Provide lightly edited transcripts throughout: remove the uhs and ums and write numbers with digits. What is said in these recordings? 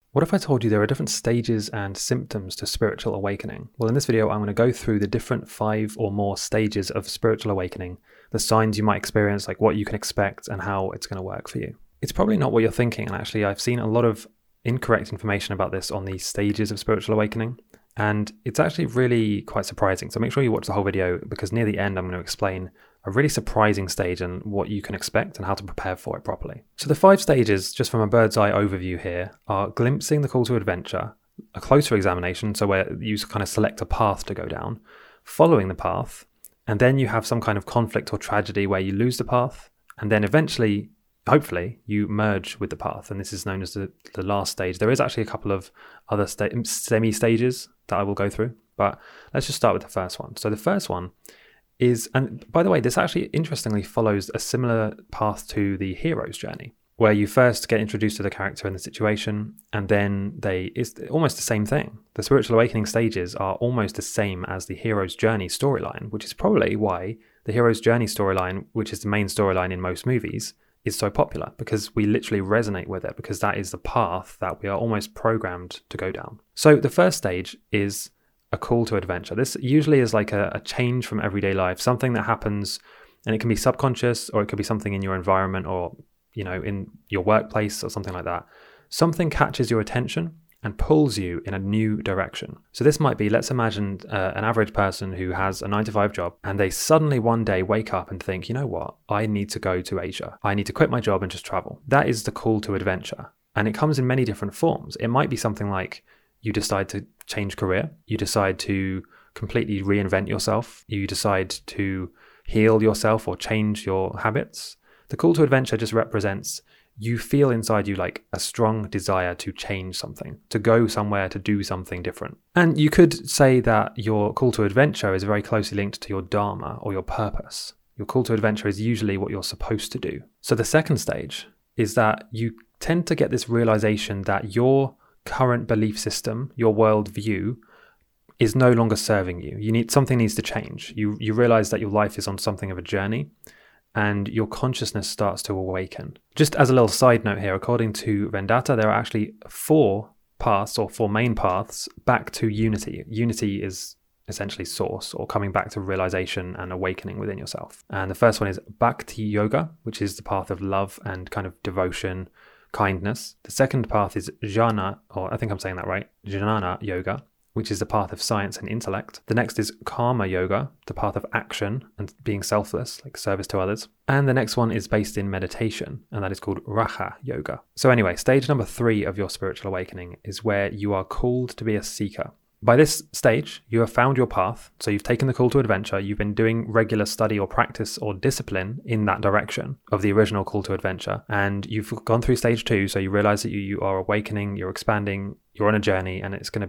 What if I told you there are different stages and symptoms to spiritual awakening? Well, in this video, I'm going to go through the different 5 or more stages of spiritual awakening, the signs you might experience, like what you can expect and how it's going to work for you. It's probably not what you're thinking, and actually I've seen a lot of incorrect information about this on the stages of spiritual awakening, and it's actually really quite surprising. So make sure you watch the whole video, because near the end I'm going to explain a really surprising stage and what you can expect and how to prepare for it properly. So the 5 stages, just from a bird's eye overview here, are glimpsing the call to adventure, a closer examination, so where you kind of select a path to go down, following the path, and then you have some kind of conflict or tragedy where you lose the path, and then eventually, hopefully, you merge with the path, and this is known as the last stage. There is actually a couple of other semi-stages that I will go through, but let's just start with the first one. So the first one is, and by the way, this actually interestingly follows a similar path to the hero's journey, where you first get introduced to the character and the situation, and then it's almost the same thing. The spiritual awakening stages are almost the same as the hero's journey storyline, which is probably why the hero's journey storyline, which is the main storyline in most movies, is so popular, because we literally resonate with it, because that is the path that we are almost programmed to go down. So the first stage is a call to adventure. This usually is like a change from everyday life, something that happens, and it can be subconscious, or it could be something in your environment, or in your workplace or something like that. Something catches your attention and pulls you in a new direction. So this might be, let's imagine an average person who has a 9-to-5 job, and they suddenly one day wake up and think, you know what, I need to go to Asia. I need to quit my job and just travel. That is the call to adventure. And it comes in many different forms. It might be something like you decide to change career, you decide to completely reinvent yourself, you decide to heal yourself or change your habits. The call to adventure just represents you feel inside you like a strong desire to change something, to go somewhere, to do something different. And you could say that your call to adventure is very closely linked to your dharma or your purpose. Your call to adventure is usually what you're supposed to do. So the second stage is that you tend to get this realization that your current belief system, your worldview, is no longer serving you. Something needs to change. You realize that your life is on something of a journey, and your consciousness starts to awaken. Just as a little side note here, according to Vedanta, there are actually 4 paths, or 4 main paths back to unity. Unity is essentially source, or coming back to realization and awakening within yourself. And the first one is Bhakti Yoga, which is the path of love and kind of devotion, kindness. The second path is Jnana, or I think I'm saying that right, Jnana Yoga, which is the path of science and intellect. The next is Karma Yoga, the path of action and being selfless, like service to others. And the next one is based in meditation, and that is called Raja Yoga. So anyway, stage number 3 of your spiritual awakening is where you are called to be a seeker. By this stage, you have found your path, so you've taken the call to adventure, you've been doing regular study or practice or discipline in that direction of the original call to adventure, and you've gone through stage 2, so you realize that you are awakening, you're expanding, you're on a journey, and there's going to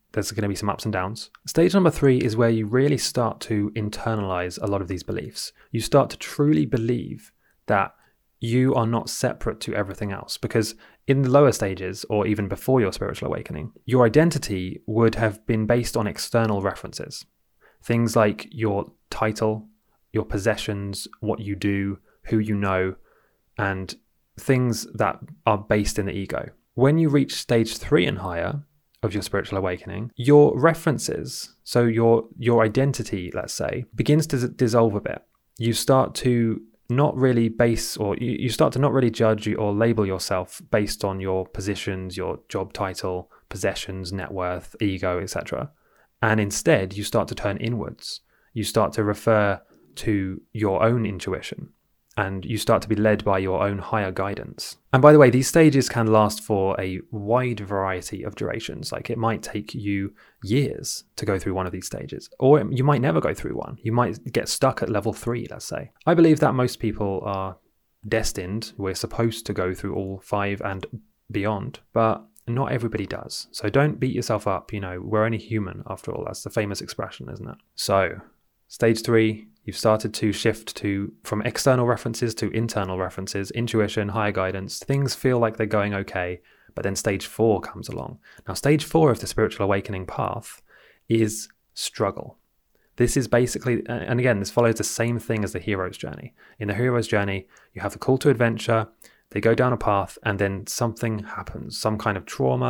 be some ups and downs. Stage number 3 is where you really start to internalize a lot of these beliefs. You start to truly believe that you are not separate to everything else, because in the lower stages, or even before your spiritual awakening, your identity would have been based on external references. Things like your title, your possessions, what you do, who you know, and things that are based in the ego. When you reach stage 3 and higher of your spiritual awakening, your references, so your identity, let's say, begins to dissolve a bit. You start to not really you start to not really judge or label yourself based on your positions, your job title, possessions, net worth, ego, etc. And instead, you start to turn inwards. You start to refer to your own intuition, and you start to be led by your own higher guidance. And by the way, these stages can last for a wide variety of durations. Like, it might take you years to go through one of these stages, or you might never go through one. You might get stuck at level 3, let's say. I believe that most people are destined, we're supposed to go through all 5 and beyond, but not everybody does. So don't beat yourself up. We're only human after all. That's the famous expression, isn't it? So stage 3, you've started to shift from external references to internal references, intuition, higher guidance. Things feel like they're going okay, but then stage 4 comes along. Now, stage 4 of the spiritual awakening path is struggle. This is basically, and again, this follows the same thing as the hero's journey. In the hero's journey, you have the call to adventure, they go down a path, and then something happens, some kind of trauma,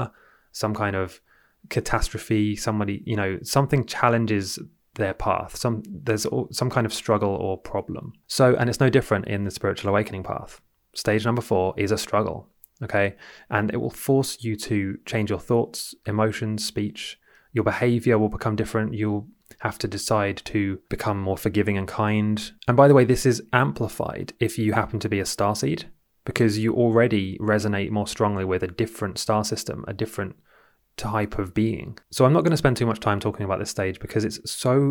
some kind of catastrophe, somebody, something challenges their path. There's some kind of struggle or problem. So, and it's no different in the spiritual awakening path. Stage number 4 is a struggle, okay? And it will force you to change your thoughts, emotions, speech. Your behavior will become different. You'll have to decide to become more forgiving and kind. And by the way, this is amplified if you happen to be a starseed, because you already resonate more strongly with a different star system, a different type of being. So I'm not going to spend too much time talking about this stage because it's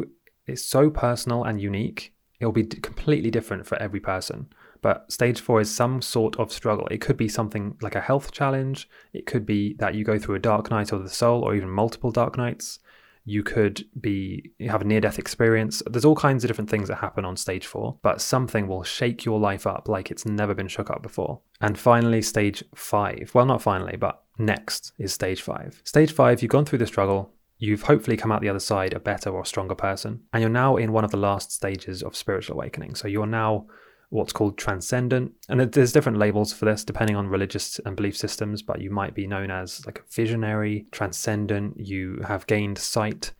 so personal and unique. It'll be completely different for every person. But stage 4 is some sort of struggle. It could be something like a health challenge. It could be that you go through a dark night of the soul, or even multiple dark nights. You could have a near-death experience. There's all kinds of different things that happen on stage 4, but something will shake your life up like it's never been shook up before. And finally, stage 5. Well, not finally, but next is stage 5. Stage 5, you've gone through the struggle. You've hopefully come out the other side a better or stronger person. And you're now in one of the last stages of spiritual awakening. So you're now what's called transcendent. And there's different labels for this depending on religious and belief systems, but you might be known as like a visionary, transcendent, you have gained sight,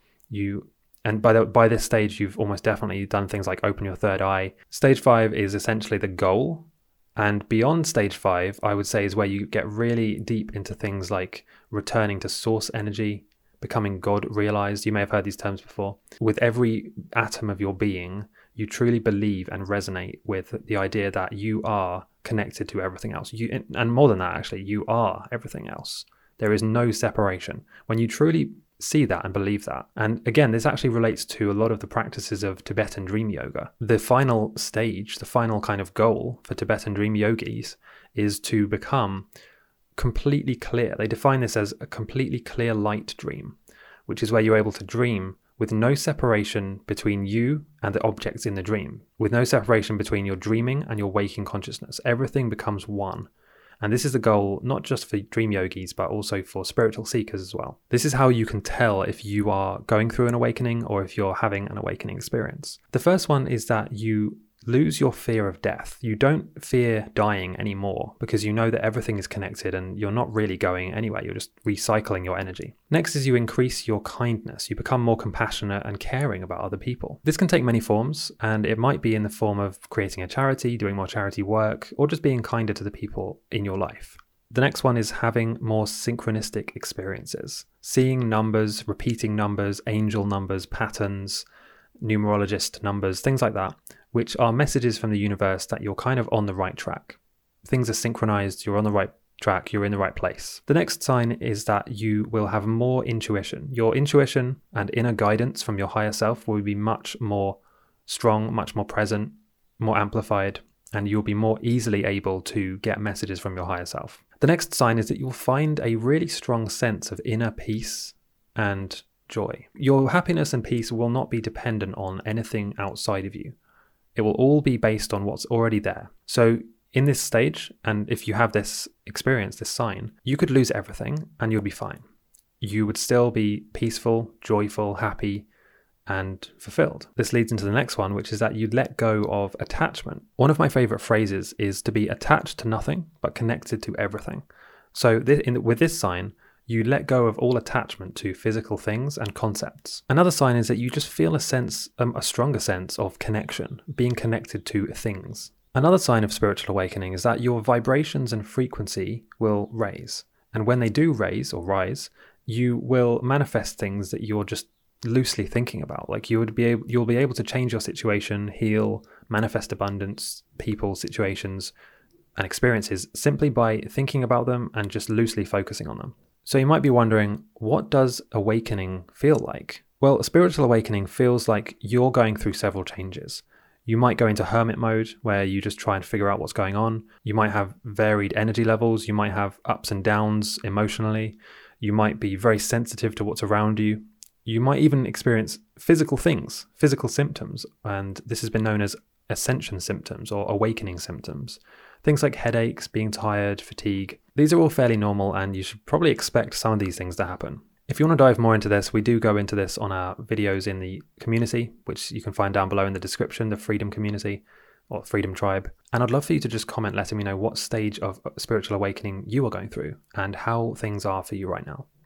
and by this stage you've almost definitely done things like open your third eye. Stage 5 is essentially the goal. And beyond stage 5, I would say, is where you get really deep into things like returning to source energy, becoming God realized. You may have heard these terms before. With every atom of your being, you truly believe and resonate with the idea that you are connected to everything else. And more than that, actually, you are everything else. There is no separation. When you truly see that and believe that, and again, this actually relates to a lot of the practices of Tibetan dream yoga. The final stage, the final kind of goal for Tibetan dream yogis is to become completely clear. They define this as a completely clear light dream, which is where you're able to dream with no separation between you and the objects in the dream, with no separation between your dreaming and your waking consciousness. Everything becomes one. And this is the goal, not just for dream yogis, but also for spiritual seekers as well. This is how you can tell if you are going through an awakening or if you're having an awakening experience. The first one is that you lose your fear of death. You don't fear dying anymore because you know that everything is connected and you're not really going anywhere. You're just recycling your energy. Next is you increase your kindness. You become more compassionate and caring about other people. This can take many forms, and it might be in the form of creating a charity, doing more charity work, or just being kinder to the people in your life. The next one is having more synchronistic experiences. Seeing numbers, repeating numbers, angel numbers, patterns, numerologist numbers, things like that, which are messages from the universe that you're kind of on the right track. Things are synchronized, you're on the right track, you're in the right place. The next sign is that you will have more intuition. Your intuition and inner guidance from your higher self will be much more strong, much more present, more amplified, and you'll be more easily able to get messages from your higher self. The next sign is that you'll find a really strong sense of inner peace and joy. Your happiness and peace will not be dependent on anything outside of you. It will all be based on what's already there. So in this stage, and if you have this experience, this sign, you could lose everything and you'll be fine. You would still be peaceful, joyful, happy, and fulfilled. This leads into the next one, which is that you let go of attachment. One of my favorite phrases is to be attached to nothing, but connected to everything. So with this sign, you let go of all attachment to physical things and concepts. Another sign is that you just feel a stronger sense of connection, being connected to things. Another sign of spiritual awakening is that your vibrations and frequency will raise. And when they do raise or rise, you will manifest things that you're just loosely thinking about. Like you'll be able to change your situation, heal, manifest abundance, people, situations, and experiences simply by thinking about them and just loosely focusing on them. So you might be wondering, what does awakening feel like? Well, a spiritual awakening feels like you're going through several changes. You might go into hermit mode where you just try and figure out what's going on. You might have varied energy levels. You might have ups and downs emotionally. You might be very sensitive to what's around you. You might even experience physical things, physical symptoms, and this has been known as ascension symptoms or awakening symptoms. Things like headaches, being tired, fatigue. These are all fairly normal, and you should probably expect some of these things to happen. If you want to dive more into this, we do go into this on our videos in the community, which you can find down below in the description, the Freedom Community or Freedom Tribe. And I'd love for you to just comment letting me know what stage of spiritual awakening you are going through and how things are for you right now.